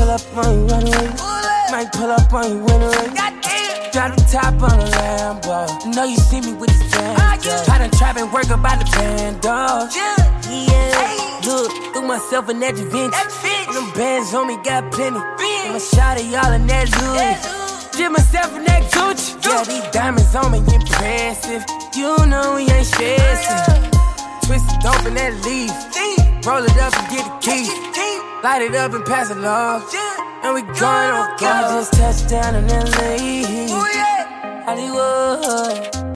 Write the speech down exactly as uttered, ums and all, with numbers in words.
up on you, run away. Might pull up on you, win away. Drop the top on the Lambo. Know you see me with this band. I done trap and work about the band, dog. Yeah, look, threw myself in that Da Vinci. And them bands on me got plenty. And my shot of y'all in that Louis. Did myself in that Gucci. Yeah, these diamonds on me impressive. You know we ain't stressing. Twist it dope in that leaf. Roll it up and get the key. Light it up and pass it along. And we going on. I just touched down in L A Hollywood.